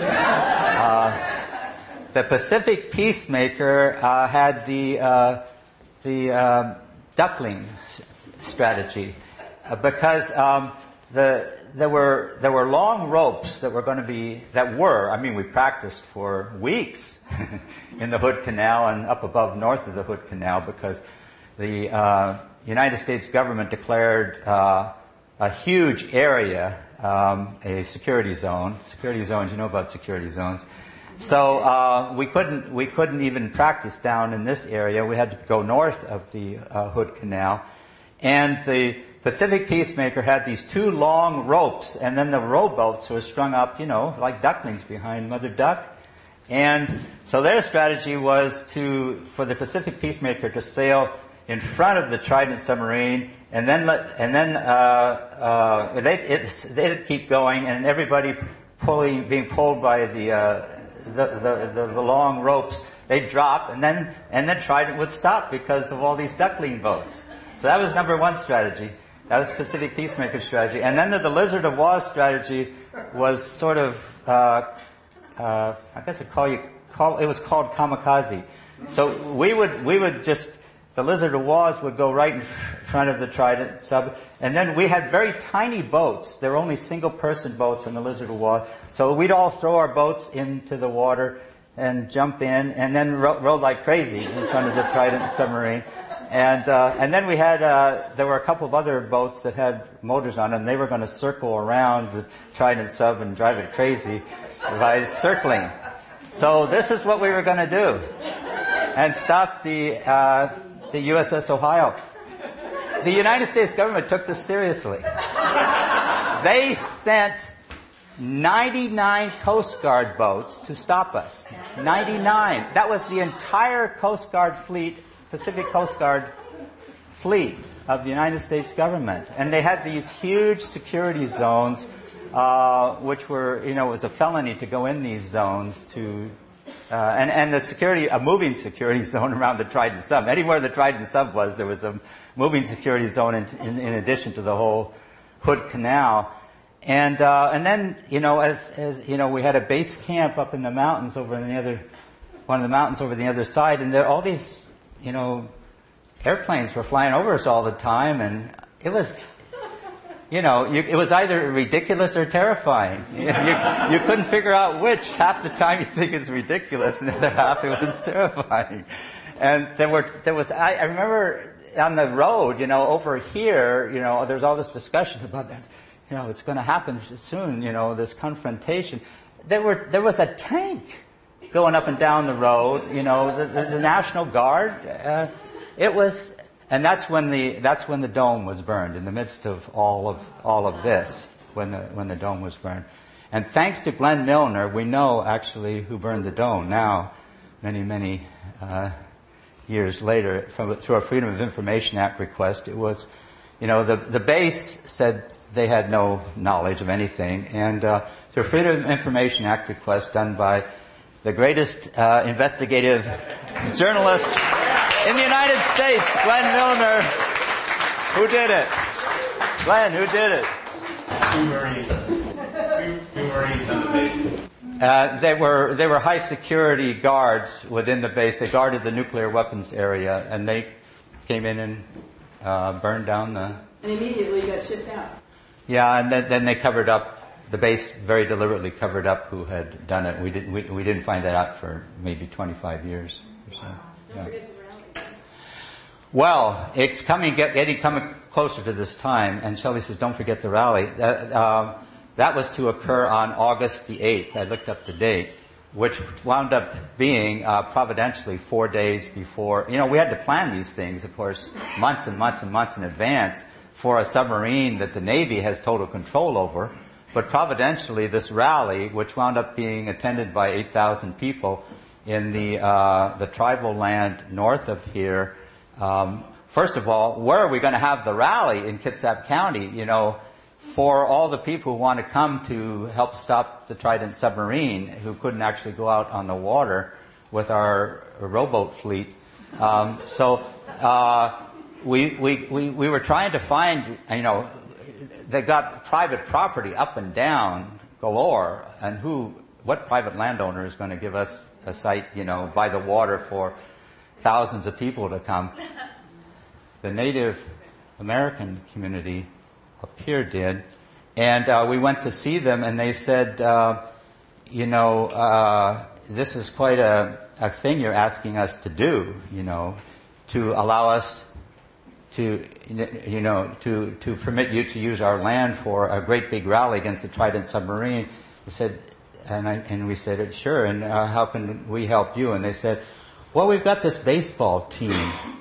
Uh, the Pacific Peacemaker uh, had the uh, the uh, duckling strategy uh, because um, the there were there were long ropes that were going to be that were I mean we practiced for weeks in the Hood Canal and up above north of the Hood Canal because the uh, United States government declared uh, a huge area um, a security zone. Security zones, you know about security zones. So uh, we couldn't we couldn't even practice down in this area. We had to go north of the uh, Hood Canal, and the Pacific Peacemaker had these two long ropes, and then the rowboats were strung up, you know, like ducklings behind Mother Duck. And so their strategy was to, for the Pacific Peacemaker to sail in front of the Trident submarine, and then let, and then uh, uh, they it, they'd keep going, and everybody pulling, being pulled by the, uh, the, the the the long ropes, they'd drop, and then and then Trident would stop because of all these duckling boats. So that was number one strategy. That was Pacific Peacemaker strategy, and then the, the Lizard of Oz strategy was sort of uh, uh, I guess it call you call it was called kamikaze. So we would we would just the Lizard of Oz would go right in front of the Trident sub, and then we had very tiny boats. There were only single-person boats in the Lizard of Oz, so we'd all throw our boats into the water and jump in, and then row, row like crazy in front of the Trident submarine. And uh, and then we had uh, there were a couple of other boats that had motors on them. They were going to circle around the Trident sub and drive it crazy by circling. So this is what we were going to do, and stop the. Uh, the U S S Ohio. The United States government took this seriously. They sent ninety-nine Coast Guard boats to stop us. ninety-nine. That was the entire Coast Guard fleet, Pacific Coast Guard fleet of the United States government. And they had these huge security zones, uh, which were, you know, it was a felony to go in these zones to Uh, and, and the security, a moving security zone around the Trident sub. Anywhere the Trident sub was, there was a moving security zone in, in, in addition to the whole Hood Canal. And, uh, and then, you know, as, as, you know, we had a base camp up in the mountains over in the other, one of the mountains over the other side, and there, all these, you know, airplanes were flying over us all the time, and it was, you know, you, it was either ridiculous or terrifying. You, you, you couldn't figure out which. Half the time you think it's ridiculous, and the other half it was terrifying. And there were, there was, I, I remember on the road, you know, over here, you know, there's all this discussion about that. You know, it's going to happen soon. You know, this confrontation. There were, there was a tank going up and down the road. You know, the, the, the National Guard. Uh, it was. And that's when the that's when the dome was burned, in the midst of all of all of this, when the when the dome was burned. And thanks to Glenn Milner, we know actually who burned the dome now, many many uh, years later, from, through a Freedom of Information Act request. It was, you know, the the base said they had no knowledge of anything, and uh, through a Freedom of Information Act request done by the greatest uh, investigative journalist in the United States, Glenn Milner. Who did it? Glenn, who did it? Two Marines. Two, two Marines on the base. Uh, they were they were high security guards within the base. They guarded the nuclear weapons area, and they came in and uh, burned down the. And immediately got shipped out. Yeah, and then, then they covered up. The base very deliberately covered up who had done it. We didn't we, we didn't find that out for maybe twenty-five years or so. Yeah. Well, it's coming, getting coming closer to this time, and Shelley says, "Don't forget the rally." Uh, uh, that was to occur on August the eighth. I looked up the date, which wound up being uh, providentially four days before. You know, we had to plan these things, of course, months and months and months in advance for a submarine that the Navy has total control over. But providentially, this rally, which wound up being attended by eight thousand people in the uh, the tribal land north of here. Um, first of all, where are we going to have the rally in Kitsap County? You know, for all the people who want to come to help stop the Trident submarine, who couldn't actually go out on the water with our rowboat fleet. Um, so uh, we, we we we were trying to find, you know. They got private property up and down galore, and who, what private landowner is going to give us a site, you know, by the water for thousands of people to come? The Native American community up here did, and uh, we went to see them, and they said, uh, you know, uh, this is quite a, a thing you're asking us to do, you know, to allow us to, you know, to, to permit you to use our land for a great big rally against the Trident submarine. We said, and I, and we said, sure, and uh, how can we help you? And they said, well, we've got this baseball team,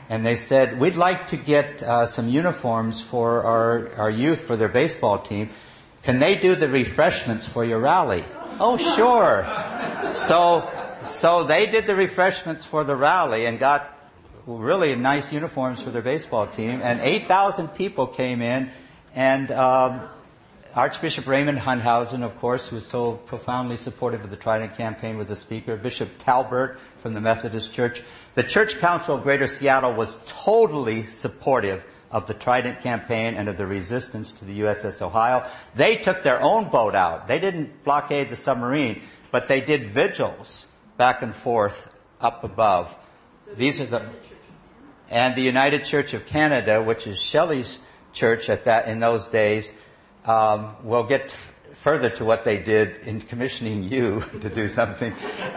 and they said, we'd like to get uh, some uniforms for our, our youth for their baseball team. Can they do the refreshments for your rally? Oh, sure. So, so they did the refreshments for the rally and got really nice uniforms for their baseball team. And eight thousand people came in, and um, Archbishop Raymond Hunthausen, of course, who was so profoundly supportive of the Trident campaign, was a speaker. Bishop Talbert from the Methodist Church. The Church Council of Greater Seattle was totally supportive of the Trident campaign and of the resistance to the U S S Ohio. They took their own boat out. They didn't blockade the submarine, but they did vigils back and forth up above. So these are the and the United Church of Canada, which is Shelley's church at that in those days. Um, we'll get further to what they did in commissioning you to do something.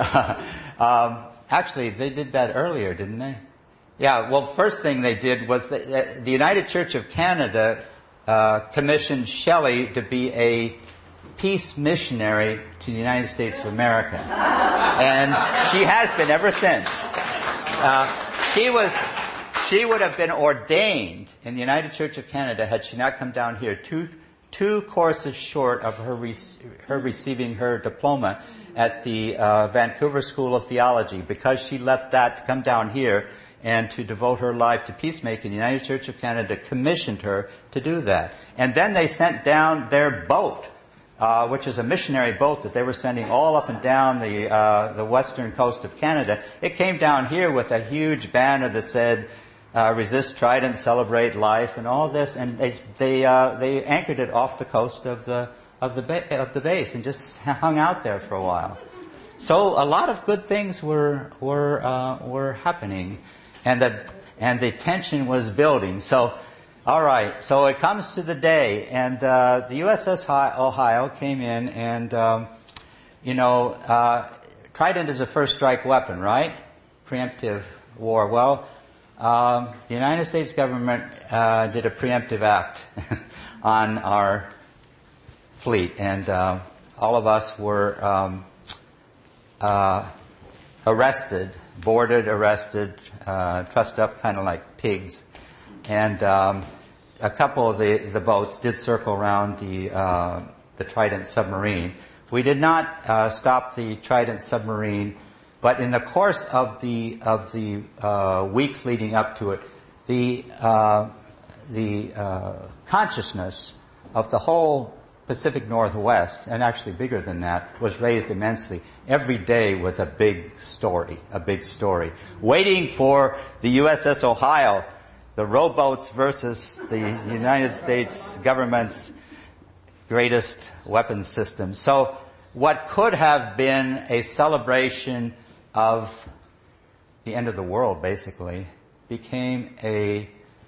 um, actually, they did that earlier, didn't they? Yeah, well, first thing they did was the, the United Church of Canada uh, commissioned Shelley to be a peace missionary to the United States of America. And she has been ever since. Uh, she was, she would have been ordained in the United Church of Canada had she not come down here two, two courses short of her, re- her receiving her diploma at the uh, Vancouver School of Theology. Because she left that to come down here and to devote her life to peacemaking, the United Church of Canada commissioned her to do that. And then they sent down their boat, uh, which is a missionary boat that they were sending all up and down the uh, the western coast of Canada. It came down here with a huge banner that said, uh, "Resist Trident, Celebrate Life," and all this. And they they uh, they anchored it off the coast of the of the ba- of the base and just hung out there for a while. So a lot of good things were were uh, were happening. And the, and the tension was building. So, all right. So it comes to the day, and uh, the U S S Ohio came in, and um, you know, uh, Trident is a first strike weapon, right? Preemptive war. Well, um, the United States government uh, did a preemptive act on our fleet, and uh, all of us were um, uh, arrested. Boarded, arrested, uh, trussed up kind of like pigs. And um, a couple of the, the boats did circle around the uh, the Trident submarine. We did not uh, stop the Trident submarine, but in the course of the of the uh, weeks leading up to it, the uh, the uh, consciousness of the whole Pacific Northwest, and actually bigger than that, was raised immensely. Every day was a big story, a big story. Waiting for the U S S Ohio, the rowboats versus the United States government's greatest weapons system. So what could have been a celebration of the end of the world, basically, became a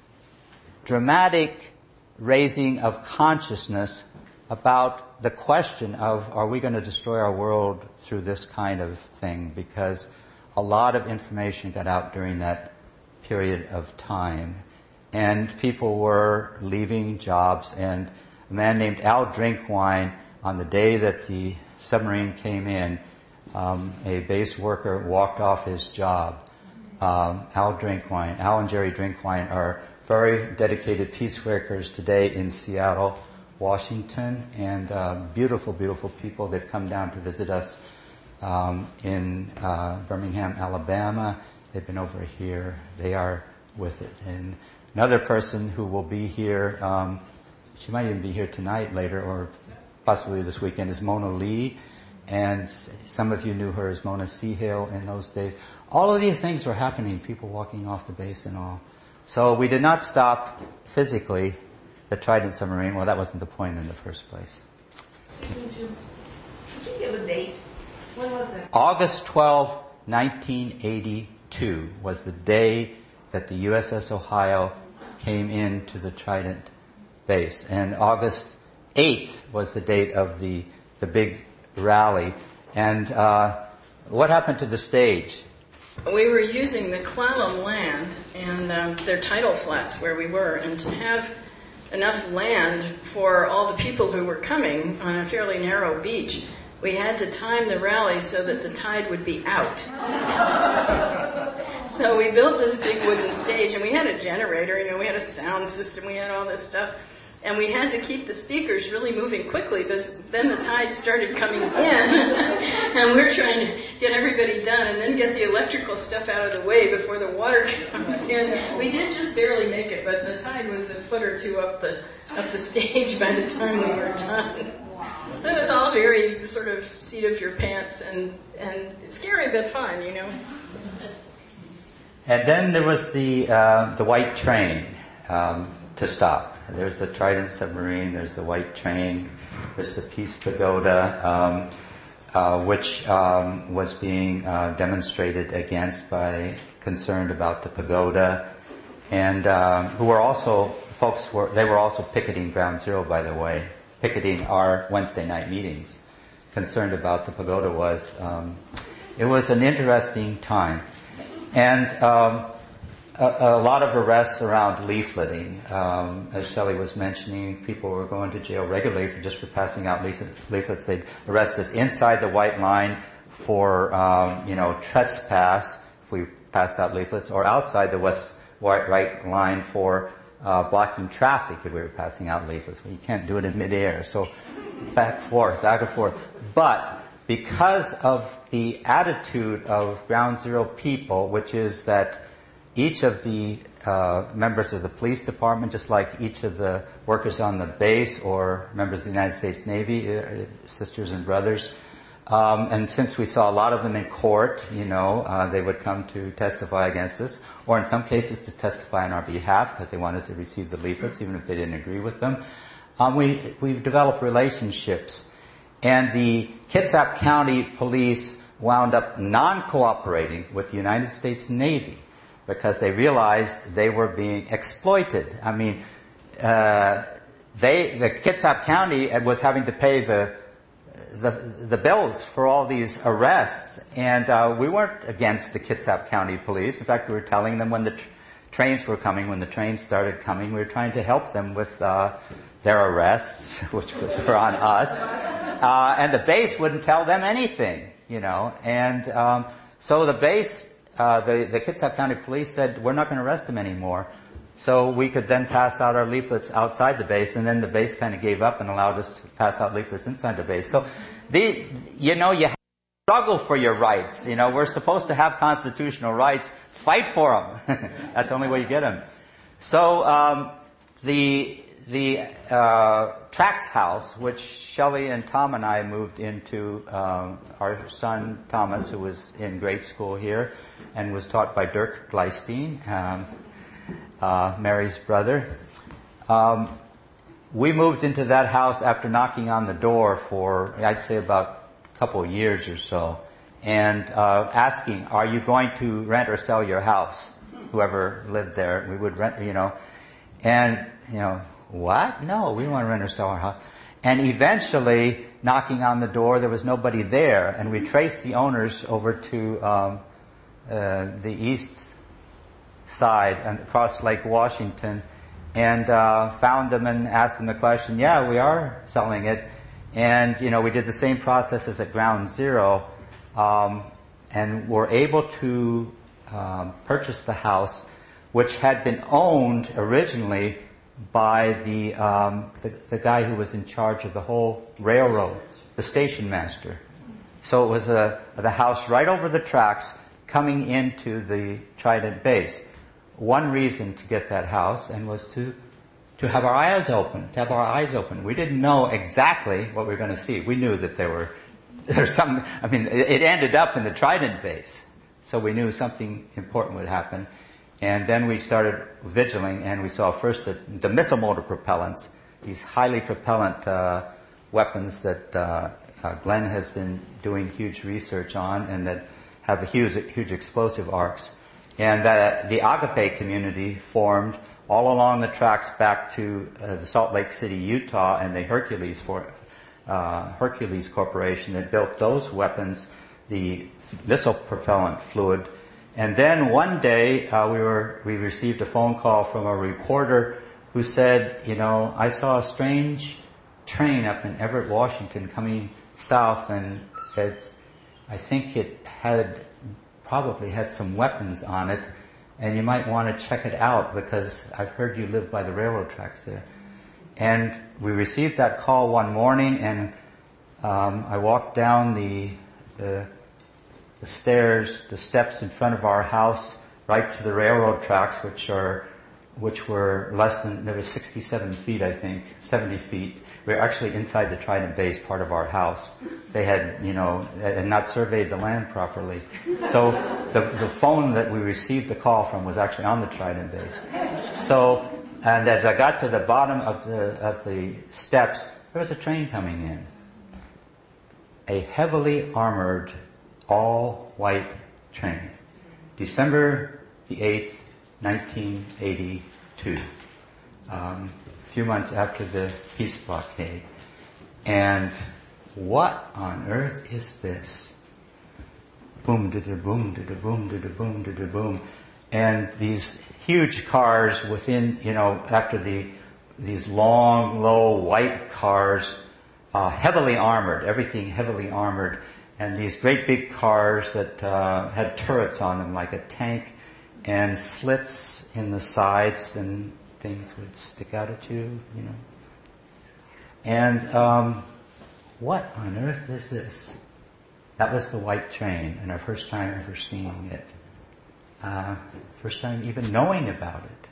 dramatic raising of consciousness about the question of, are we going to destroy our world through this kind of thing? Because a lot of information got out during that period of time. And people were leaving jobs. And a man named Al Drinkwine, on the day that the submarine came in, um, a base worker walked off his job. Um, Al Drinkwine, Al and Jerry Drinkwine are very dedicated peacemakers today in Seattle, Washington, and uh, beautiful, beautiful people. They've come down to visit us um, in uh, Birmingham, Alabama. They've been over here. They are with it. And another person who will be here, um, she might even be here tonight later or possibly this weekend, is Mona Lee. And some of you knew her as Mona Seahill in those days. All of these things were happening, people walking off the base and all. So we did not stop physically the Trident submarine. Well, that wasn't the point in the first place. Excuse me, Jim. Could you give a date? When was it? August twelfth, nineteen eighty-two was the day that the U S S Ohio came into the Trident base. And August eighth was the date of the, the big rally. And uh, what happened to the stage? We were using the Clallam land and um, their tidal flats where we were, and to have enough land for all the people who were coming on a fairly narrow beach, we had to time the rally so that the tide would be out. So we built this big wooden stage, and we had a generator, you know, we had a sound system, we had all this stuff. And we had to keep the speakers really moving quickly because then the tide started coming in and we were trying to get everybody done and then get the electrical stuff out of the way before the water comes in. We did just barely make it, but the tide was a foot or two up the up the stage by the time we were done. So it was all very sort of seat of your pants and, and scary but fun, you know. And then there was the uh, the white train um, to stop. There's the Trident submarine, there's the white train, there's the Peace Pagoda, um, uh, which um, was being uh, demonstrated against by concerned about the pagoda, and um, who were also, folks were, they were also picketing Ground Zero, by the way, picketing our Wednesday night meetings, concerned about the pagoda was, um, it was an interesting time. And um, A, a lot of arrests around leafleting. Um, as Shelley was mentioning, people were going to jail regularly for just for passing out leaflets. They'd arrest us inside the white line for, um, you know, trespass if we passed out leaflets, or outside the west white right line for uh, blocking traffic if we were passing out leaflets. Well, you can't do it in midair, so back and forth, back and forth. But because of the attitude of Ground Zero people, which is that each of the uh, members of the police department, just like each of the workers on the base or members of the United States Navy, uh, sisters and brothers, um, and since we saw a lot of them in court, you know, uh, they would come to testify against us, or in some cases to testify on our behalf because they wanted to receive the leaflets, even if they didn't agree with them. Um, we we've developed relationships, and the Kitsap County Police wound up non-cooperating with the United States Navy, because they realized they were being exploited. I mean, uh, they, the Kitsap County was having to pay the, the, the bills for all these arrests, and uh, we weren't against the Kitsap County Police. In fact, we were telling them when the tr- trains were coming, when the trains started coming, we were trying to help them with uh, their arrests, which was were on us. Uh, and the base wouldn't tell them anything, you know, and um, so the base. Uh, the, the Kitsap County Police said, we're not going to arrest him anymore. So we could then pass out our leaflets outside the base, and then the base kind of gave up and allowed us to pass out leaflets inside the base. So, the, you know, you have to struggle for your rights. You know, we're supposed to have constitutional rights. Fight for them. That's the only way you get them. So, um, the, the, uh, Trax House, which Shelley and Tom and I moved into, um, our son Thomas, who was in grade school here, and was taught by Dirk Gleistein, um, uh, Mary's brother. Um, we moved into that house after knocking on the door for, I'd say, about a couple of years or so, and uh, asking, are you going to rent or sell your house? Whoever lived there, we would rent, you know. And, you know, what? No, we want to rent or sell our house. And eventually, knocking on the door, there was nobody there, and we traced the owners over to um, uh, the east side and across Lake Washington, and uh, found them and asked them the question, yeah, we are selling it. And, you know, we did the same process as at Ground Zero, um, and were able to um, purchase the house, which had been owned originally by the, um, the the guy who was in charge of the whole railroad, the station master. So it was a, the house right over the tracks coming into the Trident base. One reason to get that house, and was to to have our eyes open, to have our eyes open. We didn't know exactly what we were going to see. We knew that there were there's some. I mean, it, it ended up in the Trident base, so we knew something important would happen. And then we started vigiling, and we saw first the, the missile motor propellants, these highly propellant uh, weapons that uh, uh, Glenn has been doing huge research on, and that have a huge, huge explosive arcs. And that the Agape community formed all along the tracks back to uh, the Salt Lake City, Utah, and the Hercules for, uh, Hercules Corporation that built those weapons, the missile propellant fluid. And then one day uh, we were we received a phone call from a reporter who said, you know, I saw a strange train up in Everett, Washington, coming south, and it, I think it had probably had some weapons on it, and you might want to check it out because I've heard you live by the railroad tracks there. And we received that call one morning, and um, I walked down the, the the stairs, the steps in front of our house, right to the railroad tracks, which are which were less than, there was sixty-seven feet, I think, seventy feet. We were actually inside the Trident base, part of our house. They had, you know, had not surveyed the land properly. So the the phone that we received the call from was actually on the Trident base. So, and as I got to the bottom of the of the steps, there was a train coming in. A heavily armored, all-white train. December the eighth, nineteen eighty-two. Um, a few months after the peace blockade. And what on earth is this? Boom, da-da, boom, da-da, boom, da-da, boom, da-da, boom. And these huge cars within, you know, after the, these long, low, white cars, uh, heavily armored, everything heavily armored. And these great big cars that uh, had turrets on them like a tank, and slits in the sides, and things would stick out at you, you know. And um, what on earth is this? That was the white train, and our first time ever seeing it. Uh, first time even knowing about it.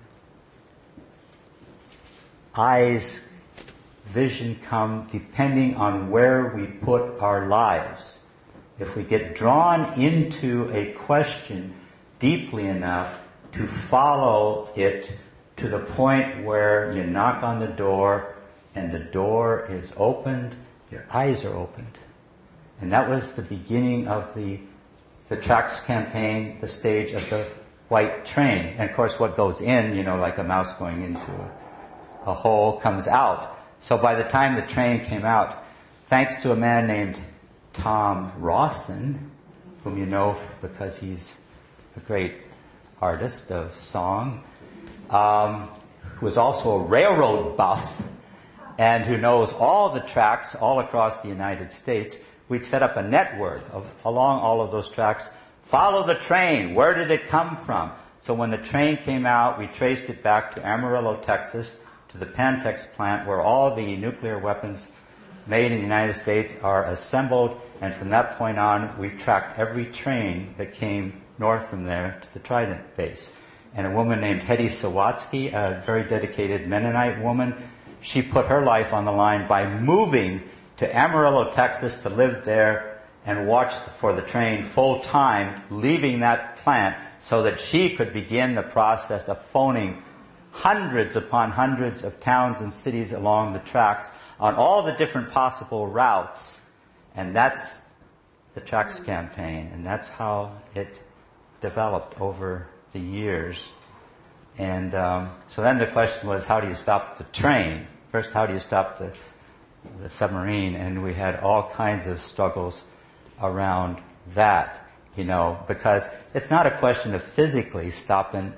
Eyes, vision come depending on where we put our lives. If we get drawn into a question deeply enough to follow it to the point where you knock on the door and the door is opened, your eyes are opened. And that was the beginning of the the tracks campaign, the stage of the white train. And of course what goes in, you know, like a mouse going into a, a hole, comes out. So by the time the train came out, thanks to a man named Tom Rawson, whom you know because he's a great artist of song, um, who is also a railroad buff and who knows all the tracks all across the United States, we'd set up a network of, along all of those tracks. Follow the train. Where did it come from? So when the train came out, we traced it back to Amarillo, Texas, to the Pantex plant where all the nuclear weapons made in the United States are assembled, and from that point on, we tracked every train that came north from there to the Trident base. And a woman named Hetty Sawatsky, a very dedicated Mennonite woman, she put her life on the line by moving to Amarillo, Texas to live there and watch for the train full time, leaving that plant so that she could begin the process of phoning hundreds upon hundreds of towns and cities along the tracks on all the different possible routes. And that's the tracks campaign, and that's how it developed over the years. And um, so then the question was, how do you stop the train? First, how do you stop the, the submarine? And we had all kinds of struggles around that, you know, because it's not a question of physically stopping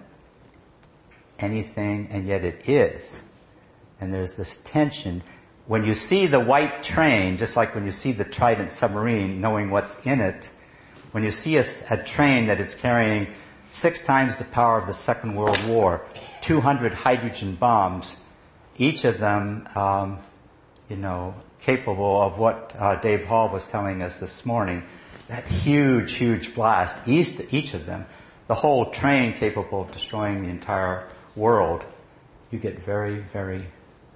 anything, and yet it is. And there's this tension. When you see the white train, just like when you see the Trident submarine, knowing what's in it, when you see a, a train that is carrying six times the power of the Second World War, two hundred hydrogen bombs, each of them, um, you know, capable of what uh, Dave Hall was telling us this morning, that huge, huge blast, each, each of them, the whole train capable of destroying the entire world, you get very, very...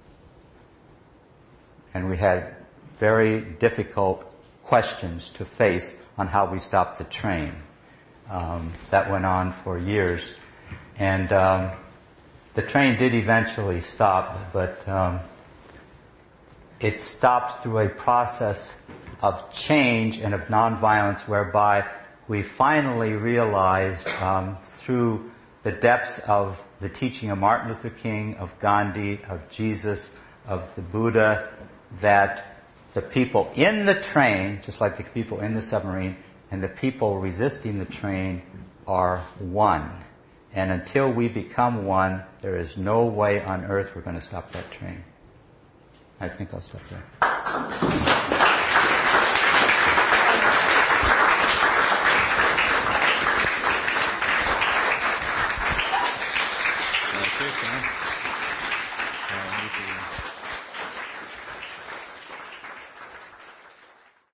And we had very difficult questions to face on how we stopped the train. Um, that went on for years. And um, the train did eventually stop, but um, it stopped through a process of change and of nonviolence whereby we finally realized um, through the depths of the teaching of Martin Luther King, of Gandhi, of Jesus, of the Buddha, that the people in the train, just like the people in the submarine, and the people resisting the train are one. And until we become one, there is no way on earth we're going to stop that train. I think I'll stop there.